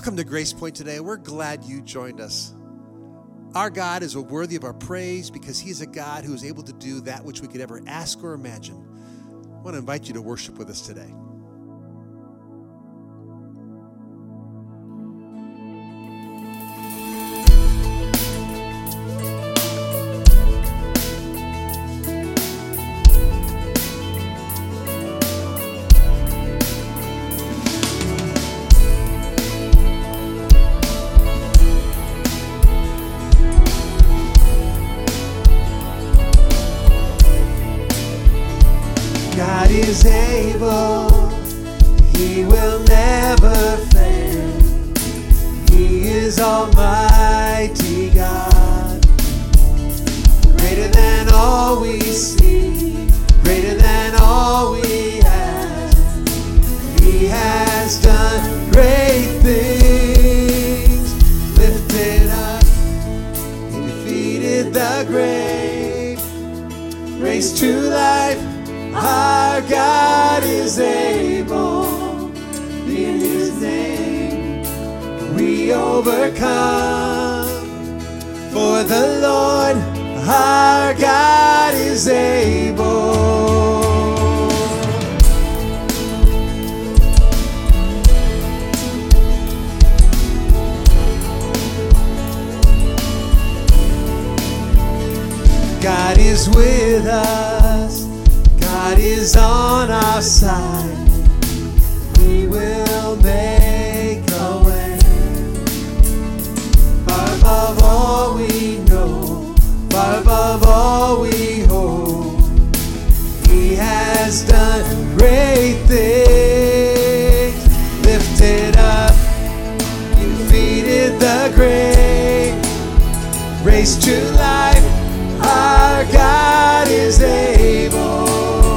Welcome to Grace Point today. We're glad you joined us. Our God is worthy of our praise because He's a God who is able to do that which we could ever ask or imagine. I want to invite you to worship with us today. God is able, He will never fail. He is Almighty God, greater than all we see, greater than all we ask. He has done great things, lifted up, He defeated the grave, raised to life. Our God is able, in His name we overcome. For the Lord our God is able. God is with us. God is on our side. He will make a way. Far above all we know, far above all we hope. He has done great things. Lifted up, He defeated the grave, raised to life. Our God is able.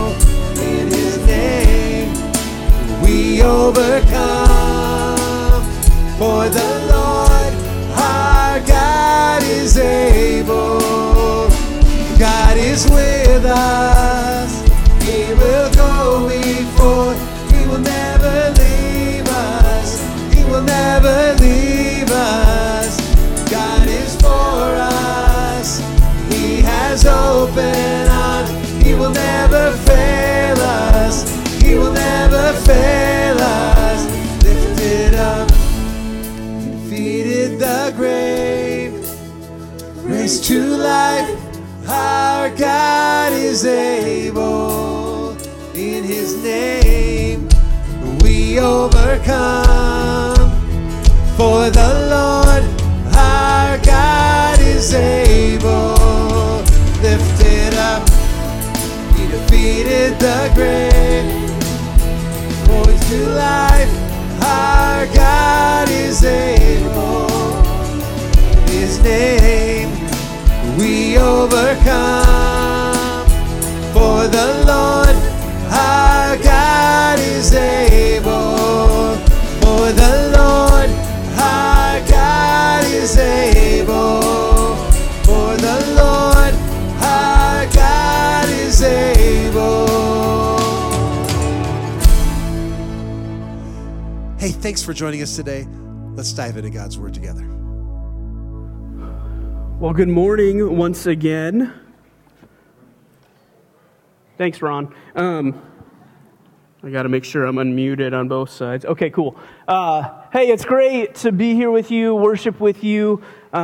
We overcome, for the Lord our God is able. God is with us, He will go before, He will never leave us, He will never leave us. God is for us, He has open arms, He will never fail us, He will never fail us. Lifted up, He defeated the grave, raised to life. Our God is able. In His name we overcome. For the Lord our God is able. Lifted up, He defeated the grave, to life. Our God is able. In His name we overcome. For the Lord our God is able. For the Lord our God is able. For the Lord our God is able. Hey, thanks for joining us today. Let's dive into God's Word together. Well, good morning once again. Thanks, Ron. I got to make sure I'm unmuted on both sides. Okay, cool. Hey, it's great to be here with you, worship with you.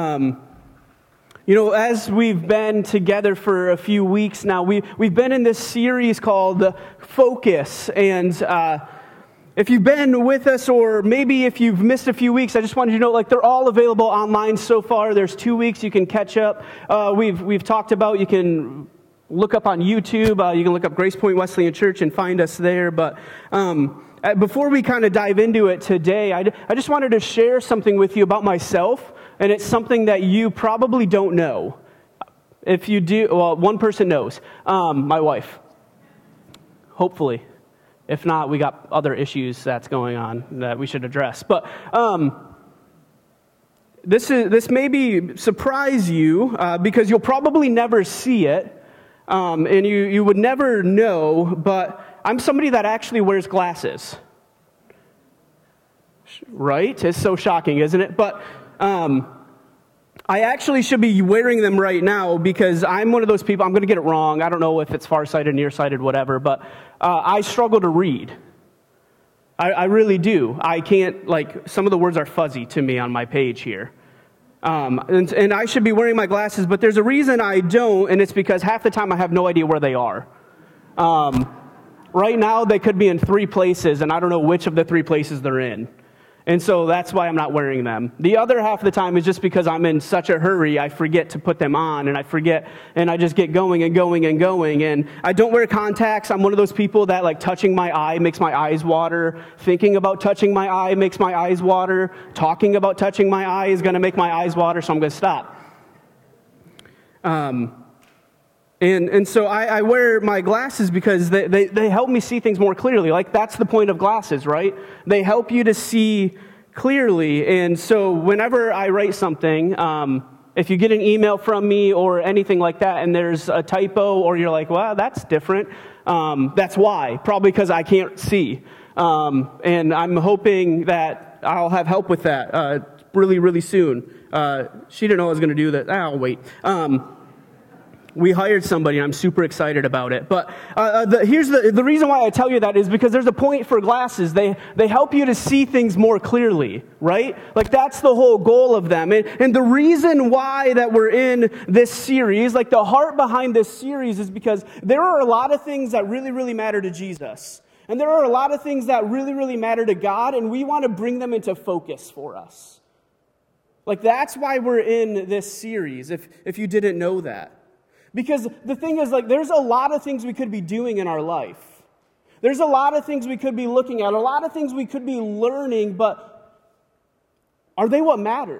As we've been together for a few weeks now, we've been in this series called Focus, and if you've been with us, or maybe if you've missed a few weeks, I just wanted you to know, they're all available online so far. There's 2 weeks you can catch up. We've talked about, you can look up on YouTube. You can look up Grace Point Wesleyan Church and find us there. But before we kind of dive into it today, I just wanted to share something with you about myself, and it's something that you probably don't know. If you do, well, one person knows, my wife, hopefully. If not, we got other issues that's going on that we should address. But this may surprise you because you'll probably never see it, and you would never know. But I'm somebody that actually wears glasses. Right? It's so shocking, isn't it? But I actually should be wearing them right now because I'm one of those people, I'm going to get it wrong. I don't know if it's farsighted, nearsighted, whatever, but I struggle to read. I really do. I can't, some of the words are fuzzy to me on my page here. And I should be wearing my glasses, but there's a reason I don't, and it's because half the time I have no idea where they are. Right now, they could be in 3 places, and I don't know which of the 3 places they're in. And so that's why I'm not wearing them. The other half of the time is just because I'm in such a hurry, I forget to put them on, and I forget, and I just get going and going and going. And I don't wear contacts. I'm one of those people that, touching my eye makes my eyes water. Thinking about touching my eye makes my eyes water. Talking about touching my eye is going to make my eyes water, so I'm going to stop. And so I wear my glasses because they help me see things more clearly. That's the point of glasses, right? They help you to see clearly. And so whenever I write something, if you get an email from me or anything like that and there's a typo or you're like, well, that's different, that's why. Probably because I can't see. And I'm hoping that I'll have help with that really, really soon. She didn't know I was going to do that. I'll wait. We hired somebody, and I'm super excited about it. But here's the reason why I tell you that is because there's a point for glasses. They help you to see things more clearly, right? That's the whole goal of them. And the reason why that we're in this series, the heart behind this series is because there are a lot of things that really, really matter to Jesus. And there are a lot of things that really, really matter to God, and we want to bring them into focus for us. That's why we're in this series, if you didn't know that. Because the thing is, there's a lot of things we could be doing in our life. There's a lot of things we could be looking at, a lot of things we could be learning, but are they what matter?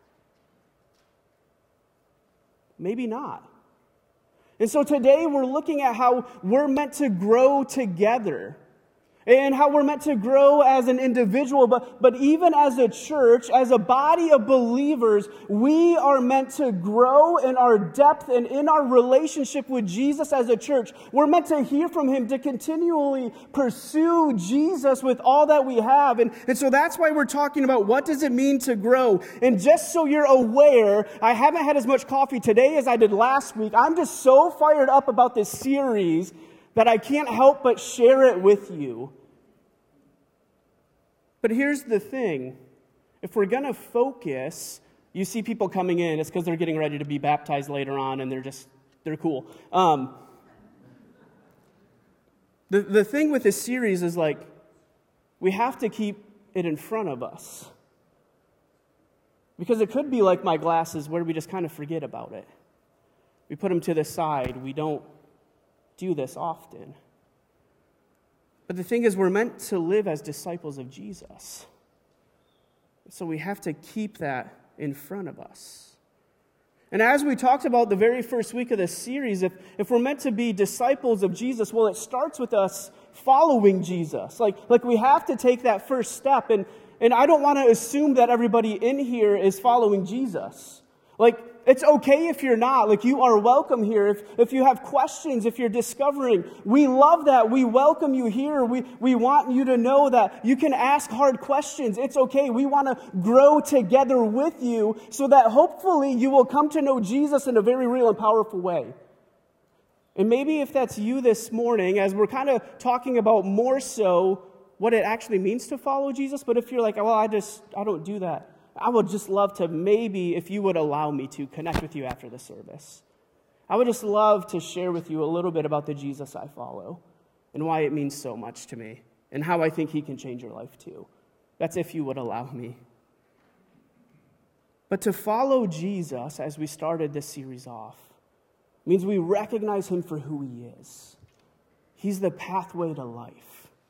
Maybe not. And so today we're looking at how we're meant to grow together. And how we're meant to grow as an individual, but even as a church, as a body of believers, we are meant to grow in our depth and in our relationship with Jesus as a church. We're meant to hear from Him, to continually pursue Jesus with all that we have. And so that's why we're talking about what does it mean to grow. And just so you're aware, I haven't had as much coffee today as I did last week. I'm just so fired up about this series that I can't help but share it with you. But here's the thing. If we're going to focus, you see people coming in, it's because they're getting ready to be baptized later on, and they're cool. The thing with this series is we have to keep it in front of us. Because it could be like my glasses where we just kind of forget about it. We put them to the side. We don't do this often. But the thing is, we're meant to live as disciples of Jesus. So we have to keep that in front of us. And as we talked about the very first week of this series, if we're meant to be disciples of Jesus, well, it starts with us following Jesus. We have to take that first step. And I don't want to assume that everybody in here is following Jesus. It's okay if you're not. You are welcome here. If you have questions, if you're discovering, we love that. We welcome you here. We want you to know that you can ask hard questions. It's okay. We want to grow together with you so that hopefully you will come to know Jesus in a very real and powerful way. And maybe if that's you this morning, as we're kind of talking about more so what it actually means to follow Jesus, but if you're like, well, I don't do that. I would just love to maybe, if you would allow me to, connect with you after the service. I would just love to share with you a little bit about the Jesus I follow and why it means so much to me and how I think He can change your life too. That's if you would allow me. But to follow Jesus, as we started this series off, means we recognize Him for who He is. He's the pathway to life.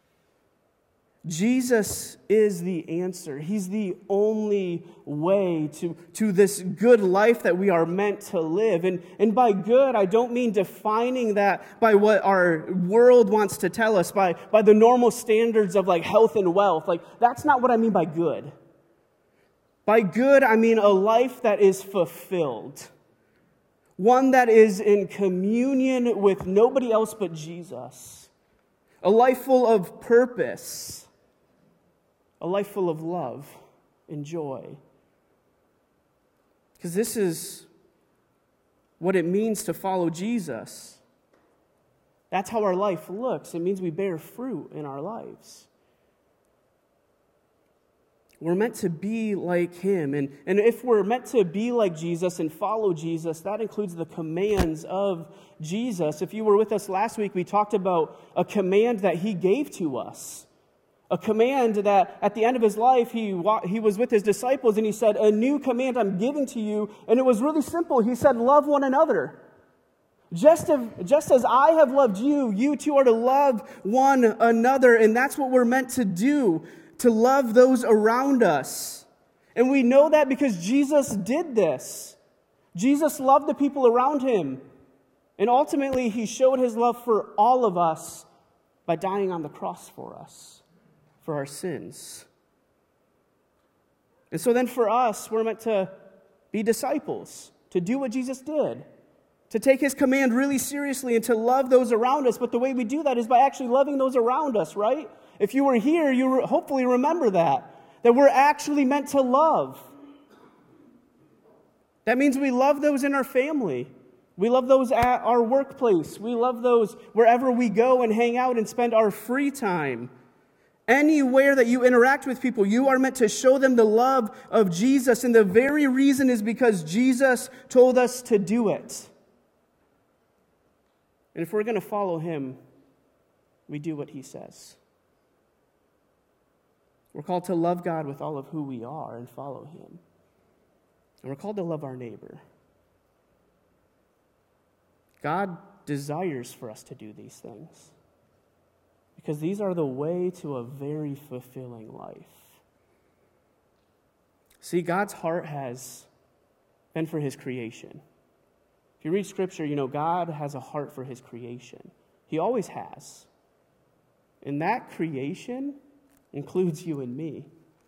Jesus is the answer. He's the only way to this good life that we are meant to live. And by good, I don't mean defining that by what our world wants to tell us, by the normal standards of health and wealth. That's not what I mean by good. By good, I mean a life that is fulfilled. One that is in communion with nobody else but Jesus. A life full of purpose. a life full of love and joy. Because this is what it means to follow Jesus. That's how our life looks. It means we bear fruit in our lives. We're meant to be like him. And if we're meant to be like Jesus and follow Jesus, that includes the commands of Jesus. If you were with us last week, we talked about a command that he gave to us. A command that at the end of his life, he was with his disciples and he said, "A new command I'm giving to you." And it was really simple. He said, "Love one another. Just as I have loved you, you too are to love one another." And that's what we're meant to do, to love those around us. And we know that because Jesus did this. Jesus loved the people around him. And ultimately, he showed his love for all of us by dying on the cross for us, for our sins. And so then for us, we're meant to be disciples, to do what Jesus did, to take his command really seriously and to love those around us. But the way we do that is by actually loving those around us, right? If you were here, you hopefully remember that we're actually meant to love. That means we love those in our family. We love those at our workplace. We love those wherever we go and hang out and spend our free time. Anywhere that you interact with people, you are meant to show them the love of Jesus. And the very reason is because Jesus told us to do it. And if we're going to follow him, we do what he says. We're called to love God with all of who we are and follow him. And we're called to love our neighbor. God desires for us to do these things because these are the way to a very fulfilling life. See, God's heart has been for his creation. If you read Scripture, you know God has a heart for his creation. He always has. And that creation includes you and me.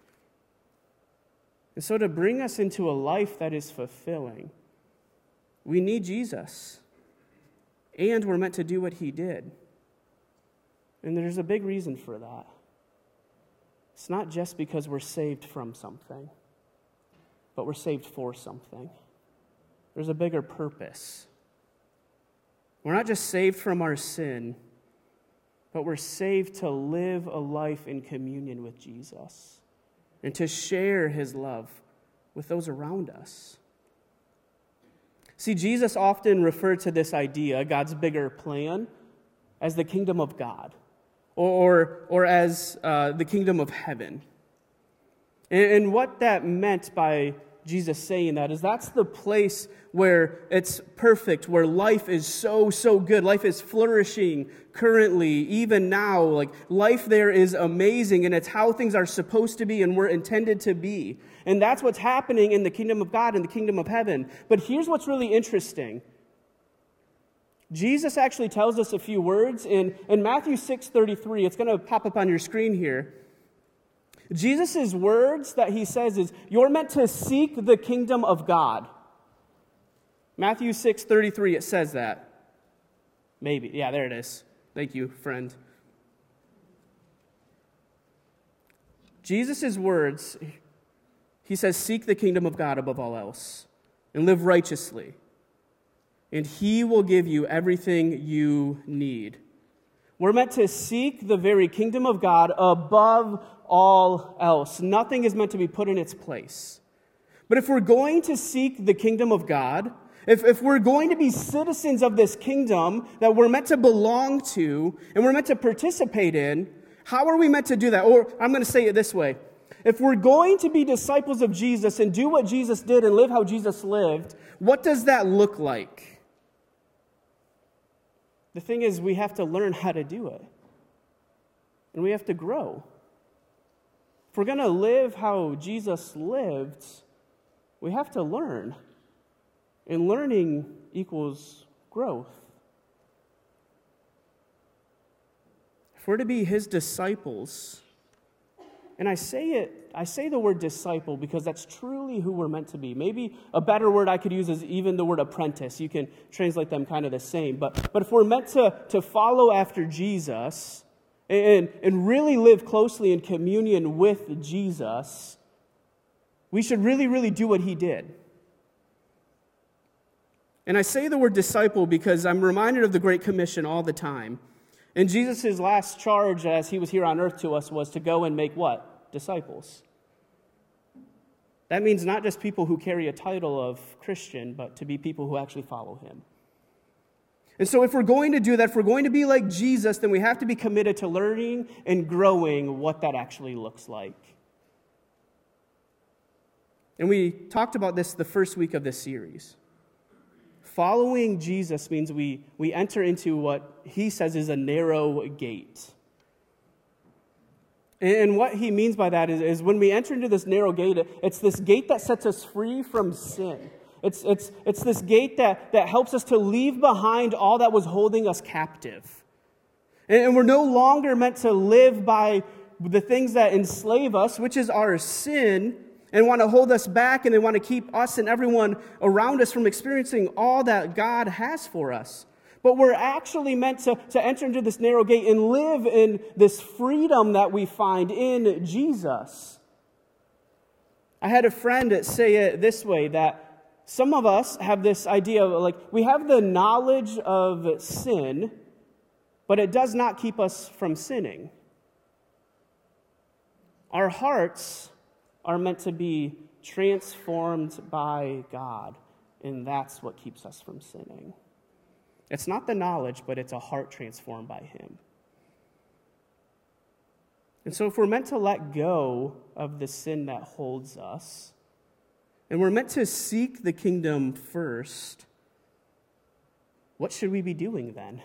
And so to bring us into a life that is fulfilling, we need Jesus. And we're meant to do what he did. And there's a big reason for that. It's not just because we're saved from something, but we're saved for something. There's a bigger purpose. We're not just saved from our sin, but we're saved to live a life in communion with Jesus and to share his love with those around us. See, Jesus often referred to this idea, God's bigger plan, as the kingdom of God or as the kingdom of heaven. And what that meant by Jesus saying that is that's the place where it's perfect, where life is so good. Life is flourishing currently, even now. Like life there is amazing, and it's how things are supposed to be and were intended to be. And that's what's happening in the kingdom of God and the kingdom of heaven. But here's what's really interesting. Jesus actually tells us a few words in Matthew 6:33. It's going to pop up on your screen here. Jesus' words that he says is, you're meant to seek the kingdom of God. Matthew 6:33, it says that. Maybe. Yeah, there it is. Thank you, friend. Jesus' words, he says, seek the kingdom of God above all else and live righteously, and he will give you everything you need. We're meant to seek the very kingdom of God above all else. Nothing is meant to be put in its place. But if we're going to seek the kingdom of God, if we're going to be citizens of this kingdom that we're meant to belong to and we're meant to participate in, how are we meant to do that? Or I'm going to say it this way. If we're going to be disciples of Jesus and do what Jesus did and live how Jesus lived, what does that look like? The thing is, we have to learn how to do it. And we have to grow. If we're going to live how Jesus lived, we have to learn. And learning equals growth. If we're to be his disciples, and I say the word disciple because that's truly who we're meant to be. Maybe a better word I could use is even the word apprentice. You can translate them kind of the same. But if we're meant to follow after Jesus, and really live closely in communion with Jesus, we should really, really do what he did. And I say the word disciple because I'm reminded of the Great Commission all the time. And Jesus' last charge as he was here on earth to us was to go and make what? Disciples. That means not just people who carry a title of Christian, but to be people who actually follow him. And so if we're going to do that, if we're going to be like Jesus, then we have to be committed to learning and growing what that actually looks like. And we talked about this the first week of this series. Following Jesus means we enter into what he says is a narrow gate. And what he means by that is when we enter into this narrow gate, it's this gate that sets us free from sin. It's this gate that helps us to leave behind all that was holding us captive. And we're no longer meant to live by the things that enslave us, which is our sin, and want to hold us back, and they want to keep us and everyone around us from experiencing all that God has for us. But we're actually meant to enter into this narrow gate and live in this freedom that we find in Jesus. I had a friend say it this way, that some of us have this idea of, like, we have the knowledge of sin, but it does not keep us from sinning. Our hearts are meant to be transformed by God, and that's what keeps us from sinning. It's not the knowledge, but it's a heart transformed by him. And so if we're meant to let go of the sin that holds us, and we're meant to seek the kingdom first, what should we be doing then?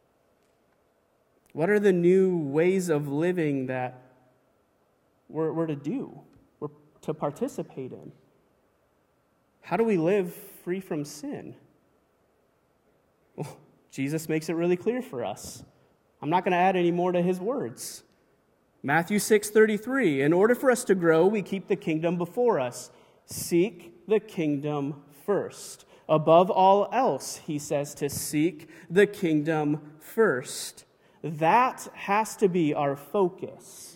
What are the new ways of living that we're to do, we're to participate in? How do we live free from sin? Well, Jesus makes it really clear for us. I'm not going to add any more to his words. Matthew 6:33, in order for us to grow, we keep the kingdom before us. Seek the kingdom first. Above all else, he says to seek the kingdom first. That has to be our focus.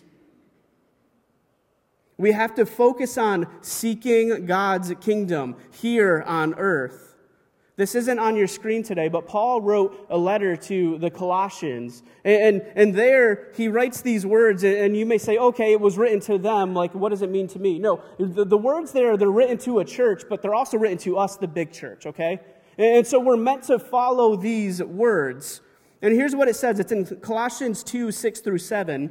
We have to focus on seeking God's kingdom here on earth. This isn't on your screen today, but Paul wrote a letter to the Colossians. And there he writes these words, and you may say, okay, it was written to them. Like, what does it mean to me? No, the words there, they're written to a church, but they're also written to us, the big church, okay? And so we're meant to follow these words. And here's what it says. It's in Colossians 2:6-7.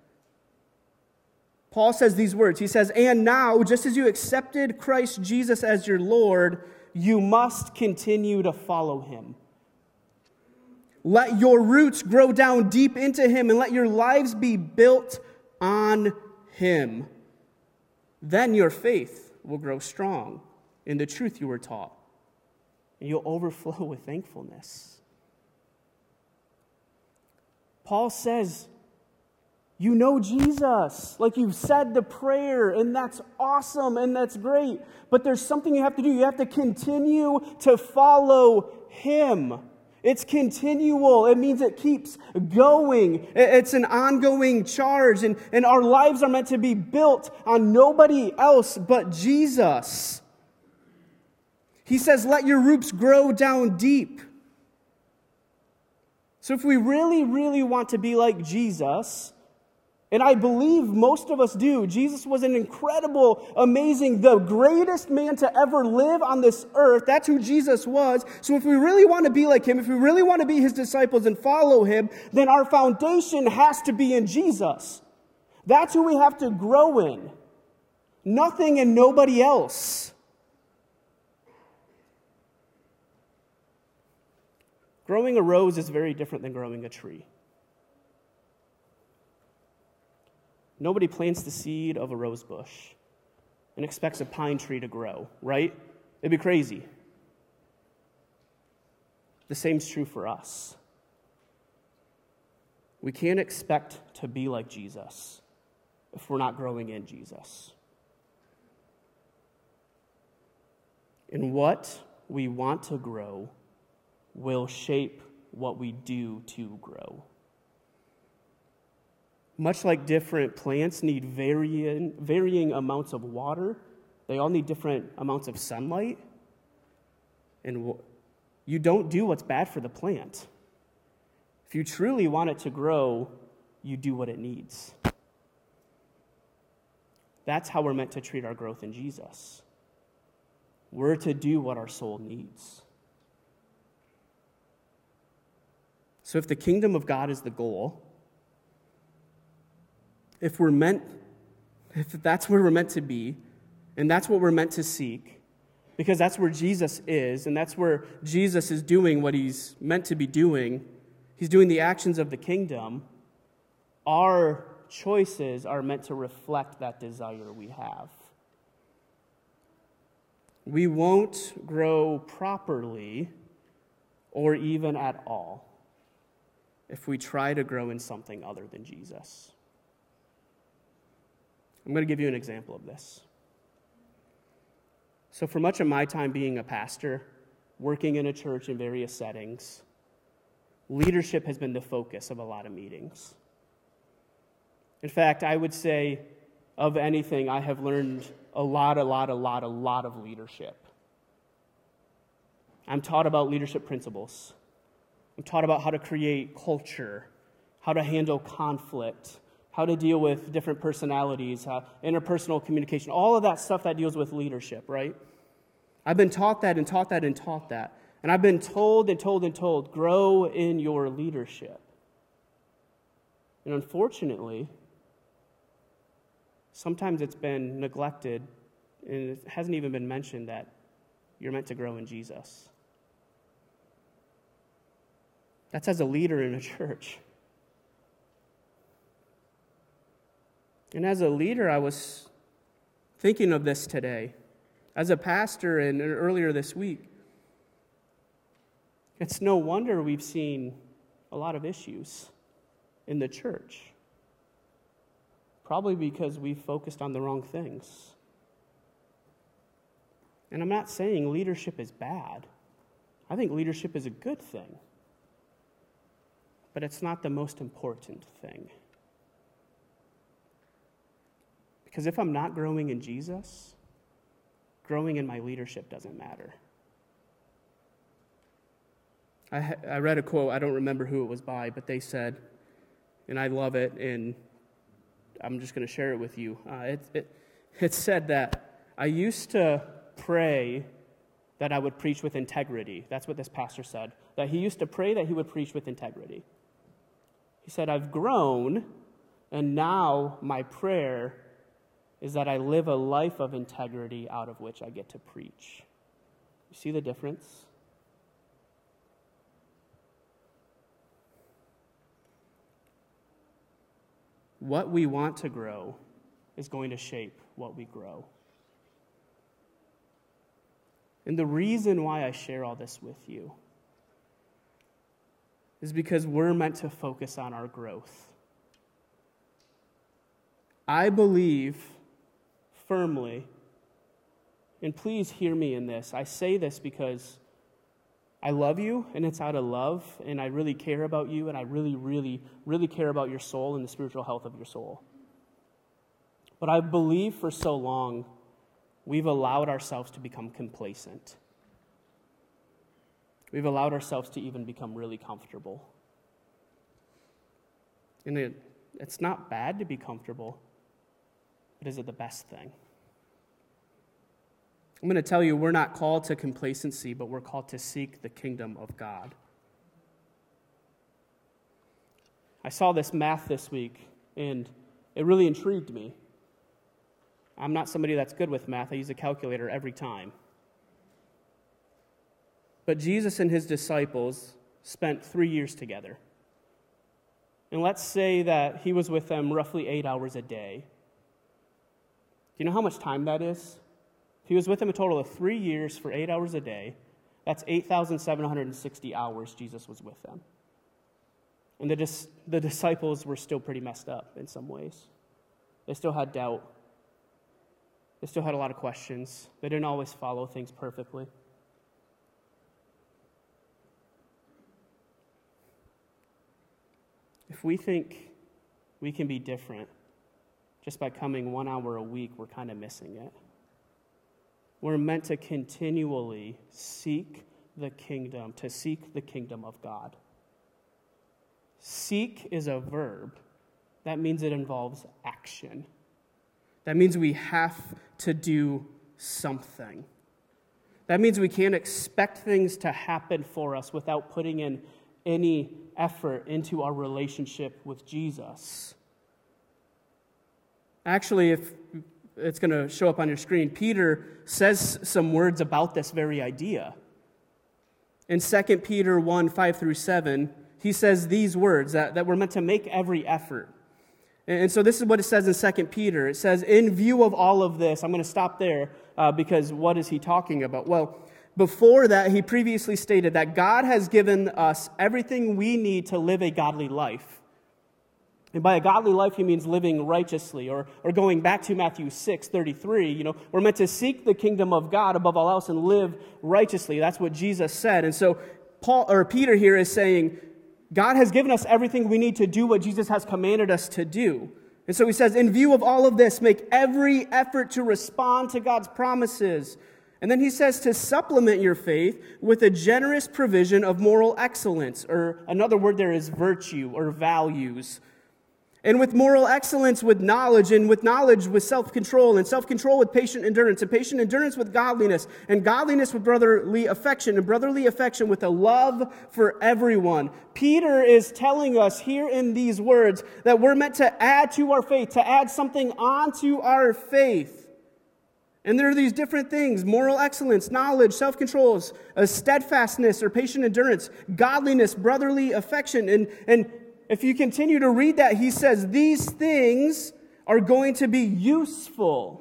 Paul says these words. He says, and now, just as you accepted Christ Jesus as your Lord, you must continue to follow him. Let your roots grow down deep into him, and let your lives be built on him. Then your faith will grow strong in the truth you were taught, and you'll overflow with thankfulness. Paul says, you know Jesus, like you've said the prayer, and that's awesome, and that's great. But there's something you have to do. You have to continue to follow him. It's continual. It means it keeps going. It's an ongoing charge, and our lives are meant to be built on nobody else but Jesus. He says, let your roots grow down deep. So if we really, really want to be like Jesus, and I believe most of us do. Jesus was an incredible, amazing, the greatest man to ever live on this earth. That's who Jesus was. So if we really want to be like him, if we really want to be his disciples and follow him, then our foundation has to be in Jesus. That's who we have to grow in. Nothing and nobody else. Growing a rose is very different than growing a tree. Nobody plants the seed of a rose bush and expects a pine tree to grow, right? It'd be crazy. The same's true for us. We can't expect to be like Jesus if we're not growing in Jesus. And what we want to grow will shape what we do to grow. Much like different plants need varying amounts of water, they all need different amounts of sunlight. And you don't do what's bad for the plant. If you truly want it to grow, you do what it needs. That's how we're meant to treat our growth in Jesus. We're to do what our soul needs. So if the kingdom of God is the goal, if that's where we're meant to be, and that's what we're meant to seek, because that's where Jesus is, and that's where Jesus is doing what he's meant to be doing, he's doing the actions of the kingdom, our choices are meant to reflect that desire we have. We won't grow properly or even at all if we try to grow in something other than Jesus. I'm going to give you an example of this. So for much of my time being a pastor, working in a church in various settings, leadership has been the focus of a lot of meetings. In fact, I would say, of anything, I have learned a lot of leadership. I'm taught about leadership principles. I'm taught about how to create culture, how to handle conflict, how to deal with different personalities, interpersonal communication, all of that stuff that deals with leadership, right? I've been taught that. And I've been told, grow in your leadership. And unfortunately, sometimes it's been neglected, and it hasn't even been mentioned that you're meant to grow in Jesus. That's as a leader in a church. And as a leader, I was thinking of this today. As a pastor and earlier this week, it's no wonder we've seen a lot of issues in the church. Probably because we've focused on the wrong things. And I'm not saying leadership is bad. I think leadership is a good thing. But it's not the most important thing. Because if I'm not growing in Jesus, growing in my leadership doesn't matter. I read a quote, I don't remember who it was by, but they said, and I love it, and I'm just going to share it with you. It said that I used to pray that I would preach with integrity. That's what this pastor said, that he used to pray that he would preach with integrity. He said, I've grown, and now my prayer is that I live a life of integrity out of which I get to preach. You see the difference? What we want to grow is going to shape what we grow. And the reason why I share all this with you is because we're meant to focus on our growth. I believe firmly, and please hear me in this, I say this because I love you, and it's out of love, and I really care about you, and I really, really, really care about your soul and the spiritual health of your soul. But I believe for so long, we've allowed ourselves to become complacent. We've allowed ourselves to even become really comfortable. And it's not bad to be comfortable, but is it the best thing? I'm going to tell you, we're not called to complacency, but we're called to seek the kingdom of God. I saw this math this week, and it really intrigued me. I'm not somebody that's good with math. I use a calculator every time. But Jesus and his disciples spent 3 years together. And let's say that he was with them roughly 8 hours a day. Do you know how much time that is? He was with them a total of 3 years for 8 hours a day. That's 8,760 hours Jesus was with them. And the disciples were still pretty messed up in some ways. They still had doubt. They still had a lot of questions. They didn't always follow things perfectly. If we think we can be different. Just by coming 1 hour a week, we're kind of missing it. We're meant to continually seek the kingdom of God. Seek is a verb. That means it involves action. That means we have to do something. That means we can't expect things to happen for us without putting in any effort into our relationship with Jesus. Actually, if it's going to show up on your screen, Peter says some words about this very idea. In 2 Peter 1, 5 through 7, he says these words, that we're meant to make every effort. And so this is what it says in 2 Peter. It says, in view of all of this, I'm going to stop there because what is he talking about? Well, before that, he previously stated that God has given us everything we need to live a godly life. And by a godly life, he means living righteously, or going back to Matthew 6:33, we're meant to seek the kingdom of God above all else and live righteously. That's what Jesus said. And so Peter here is saying, God has given us everything we need to do what Jesus has commanded us to do. And so he says, in view of all of this, make every effort to respond to God's promises. And then he says to supplement your faith with a generous provision of moral excellence, or another word there is virtue or values. And with moral excellence, with knowledge, and with knowledge, with self-control, and self-control with patient endurance, and patient endurance with godliness, and godliness with brotherly affection, and brotherly affection with a love for everyone. Peter is telling us here in these words that we're meant to add to our faith, to add something onto our faith. And there are these different things: moral excellence, knowledge, self-control, steadfastness or patient endurance, godliness, brotherly affection, and if you continue to read that, he says these things are going to be useful.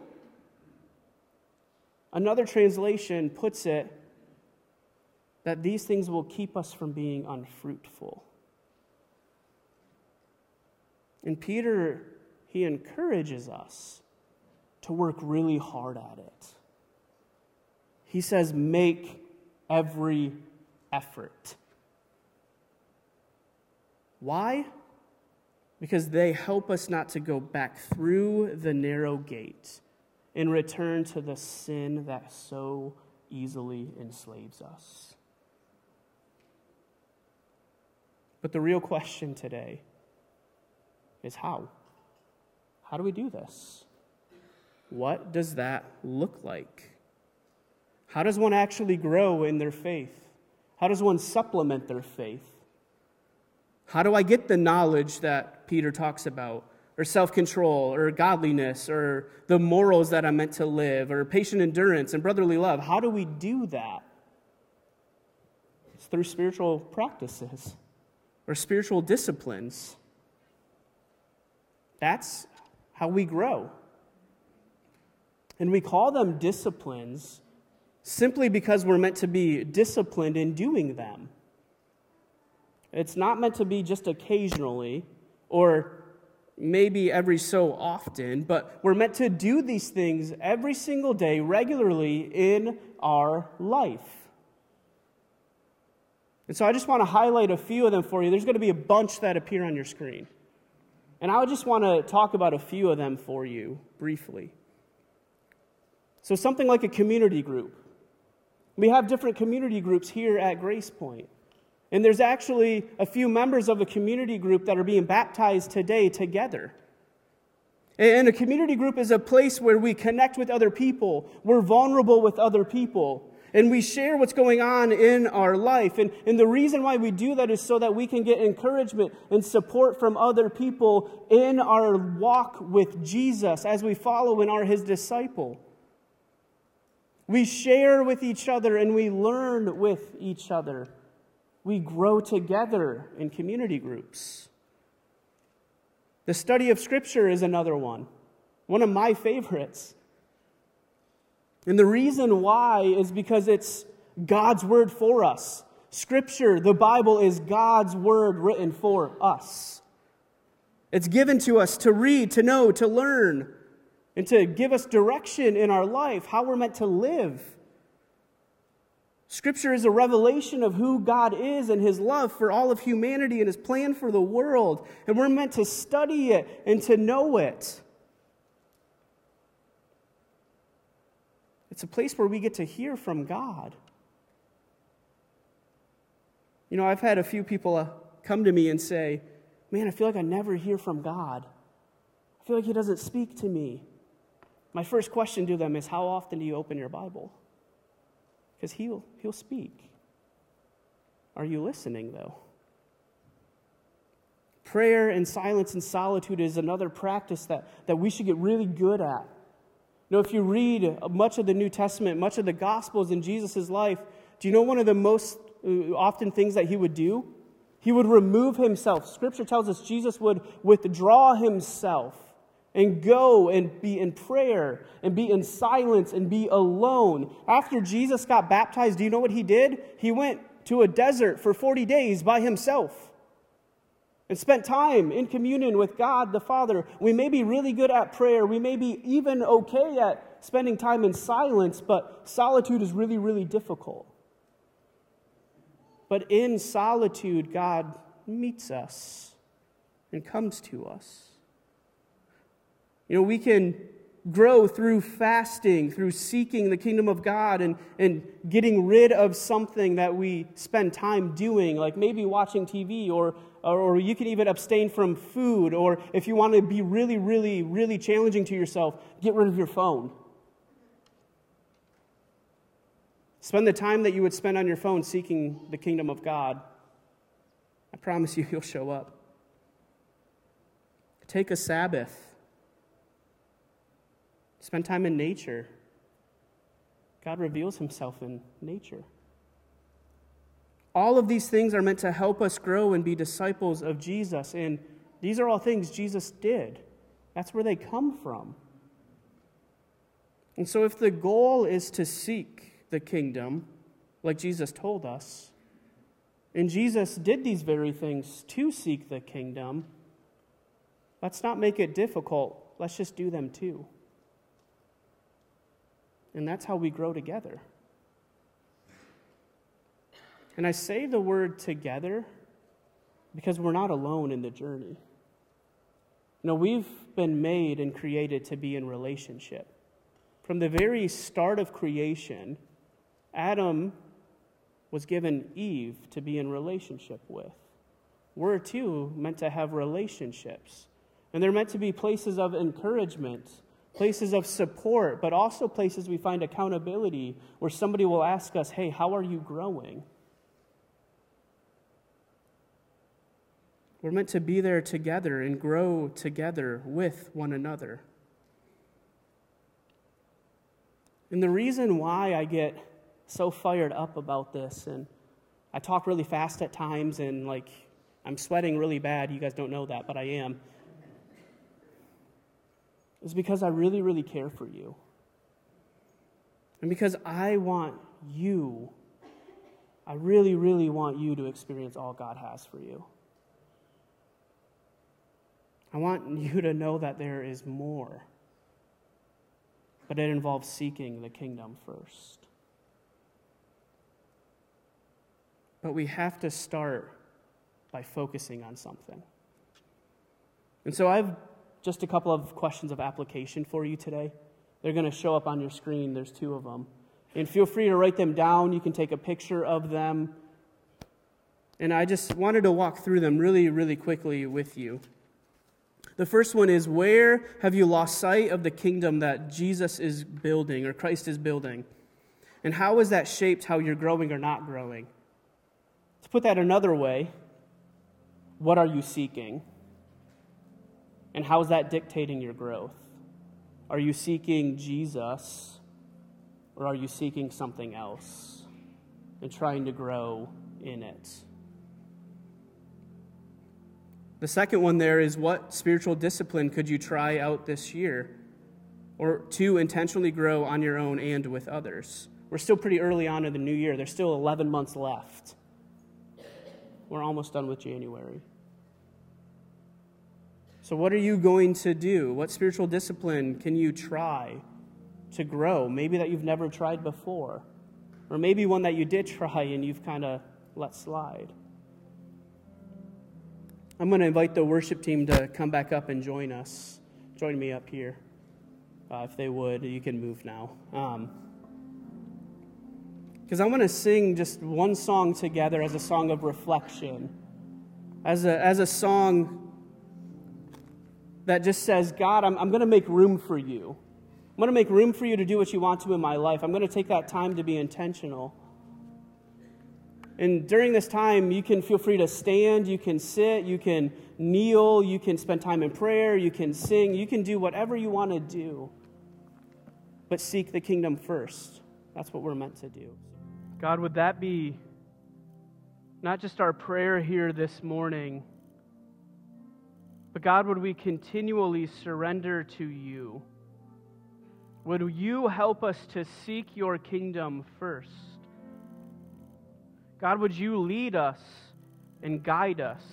Another translation puts it that these things will keep us from being unfruitful. And Peter, he encourages us to work really hard at it. He says, make every effort. Why? Because they help us not to go back through the narrow gate and return to the sin that so easily enslaves us. But the real question today is how? How do we do this? What does that look like? How does one actually grow in their faith? How does one supplement their faith? How do I get the knowledge that Peter talks about, or self-control, or godliness, or the morals that I'm meant to live, or patient endurance and brotherly love? How do we do that? It's through spiritual practices or spiritual disciplines. That's how we grow. And we call them disciplines simply because we're meant to be disciplined in doing them. It's not meant to be just occasionally or maybe every so often, but we're meant to do these things every single day, regularly in our life. And so I just want to highlight a few of them for you. There's going to be a bunch that appear on your screen. And I just want to talk about a few of them for you briefly. So something like a community group. We have different community groups here at Grace Point. And there's actually a few members of a community group that are being baptized today together. And a community group is a place where we connect with other people. We're vulnerable with other people. And we share what's going on in our life. And the reason why we do that is so that we can get encouragement and support from other people in our walk with Jesus as we follow and are his disciple. We share with each other and we learn with each other. We grow together in community groups. The study of Scripture is another one of my favorites. And the reason why is because it's God's word for us. Scripture, the Bible, is God's word written for us. It's given to us to read, to know, to learn, and to give us direction in our life, how we're meant to live. Scripture is a revelation of who God is and his love for all of humanity and his plan for the world. And we're meant to study it and to know it. It's a place where we get to hear from God. You know, I've had a few people come to me and say, man, I feel like I never hear from God. I feel like he doesn't speak to me. My first question to them is, how often do you open your Bible? Because he'll speak. Are you listening, though? Prayer and silence and solitude is another practice that we should get really good at. You know, if you read much of the New Testament, much of the Gospels in Jesus' life, do you know one of the most often things that he would do? He would remove himself. Scripture tells us Jesus would withdraw himself and go and be in prayer and be in silence and be alone. After Jesus got baptized, do you know what he did? He went to a desert for 40 days by himself and spent time in communion with God the Father. We may be really good at prayer. We may be even okay at spending time in silence, but solitude is really, really difficult. But in solitude, God meets us and comes to us. You know, we can grow through fasting, through seeking the kingdom of God and getting rid of something that we spend time doing, like maybe watching TV, or you can even abstain from food, or if you want to be really, really, really challenging to yourself, get rid of your phone. Spend the time that you would spend on your phone seeking the kingdom of God. I promise you, he'll show up. Take a Sabbath. Spend time in nature. God reveals himself in nature. All of these things are meant to help us grow and be disciples of Jesus. And these are all things Jesus did. That's where they come from. And so if the goal is to seek the kingdom, like Jesus told us, and Jesus did these very things to seek the kingdom, let's not make it difficult. Let's just do them too. And that's how we grow together. And I say the word together because we're not alone in the journey. You know, we've been made and created to be in relationship. From the very start of creation, Adam was given Eve to be in relationship with. We're too meant to have relationships. And they're meant to be places of encouragement, places of support, but also places we find accountability, where somebody will ask us, hey, how are you growing? We're meant to be there together and grow together with one another. And the reason why I get so fired up about this, and I talk really fast at times, and I'm sweating really bad. You guys don't know that, but I am. Is because I really, really care for you. And because I really, really want you to experience all God has for you. I want you to know that there is more. But it involves seeking the kingdom first. But we have to start by focusing on something. And so I've just a couple of questions of application for you today. They're going to show up on your screen. There's 2 of them. And feel free to write them down. You can take a picture of them. And I just wanted to walk through them really, really quickly with you. The first one is, where have you lost sight of the kingdom that Jesus is building, or Christ is building? And how has that shaped how you're growing or not growing? To put that another way, what are you seeking? And how is that dictating your growth? Are you seeking Jesus, or are you seeking something else and trying to grow in it? The second one there is, what spiritual discipline could you try out this year, or to intentionally grow on your own and with others? We're still pretty early on in the new year. There's still 11 months left. We're almost done with January. So what are you going to do? What spiritual discipline can you try to grow? Maybe that you've never tried before. or maybe one that you did try and you've kind of let slide. I'm going to invite the worship team to come back up and join us. Join me up here. If they would, you can move now. Because I want to sing just one song together as a song of reflection. As a song that just says, God, I'm going to make room for you. I'm going to make room for you to do what you want to in my life. I'm going to take that time to be intentional. And during this time, you can feel free to stand, you can sit, you can kneel, you can spend time in prayer, you can sing, you can do whatever you want to do. But seek the kingdom first. That's what we're meant to do. God, would that be not just our prayer here this morning, but God, would we continually surrender to you? Would you help us to seek your kingdom first? God, would you lead us and guide us?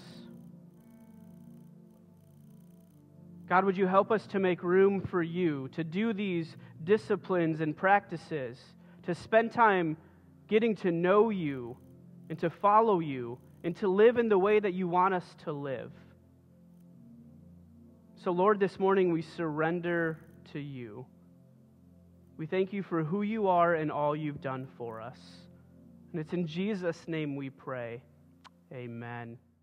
God, would you help us to make room for you, to do these disciplines and practices, to spend time getting to know you and to follow you and to live in the way that you want us to live. So, Lord, this morning we surrender to you. We thank you for who you are and all you've done for us. And it's in Jesus' name we pray. Amen.